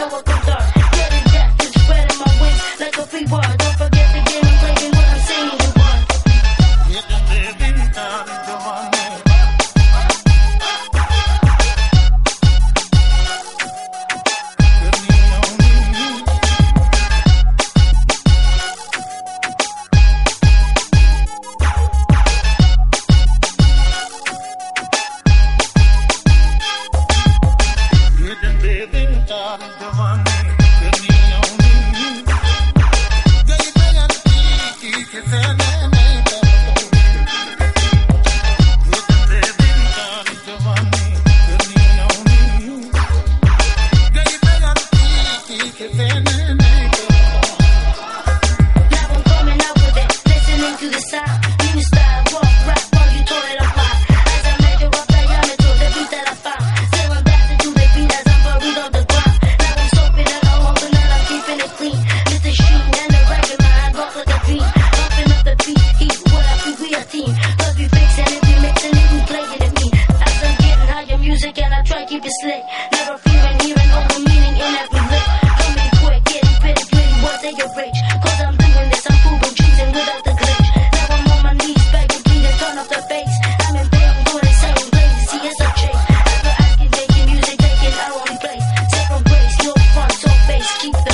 know what comes on. Getting death and spreading my wings like a free bird. Don't forget the game and playing what I'm saying you want. Keep it slick, never fearing, hearing over meaning in every lick. Coming quick, getting pretty, words they get rich. Cause I'm doing this, I'm proving choosing without the glitch. Now I'm on my knees, begging, pleading, turn off the bass. I'm in bed, I'm doing the same, lazy, it's a trick. After asking, taking music, taking our only place. Say from grace, no front, so face, keep the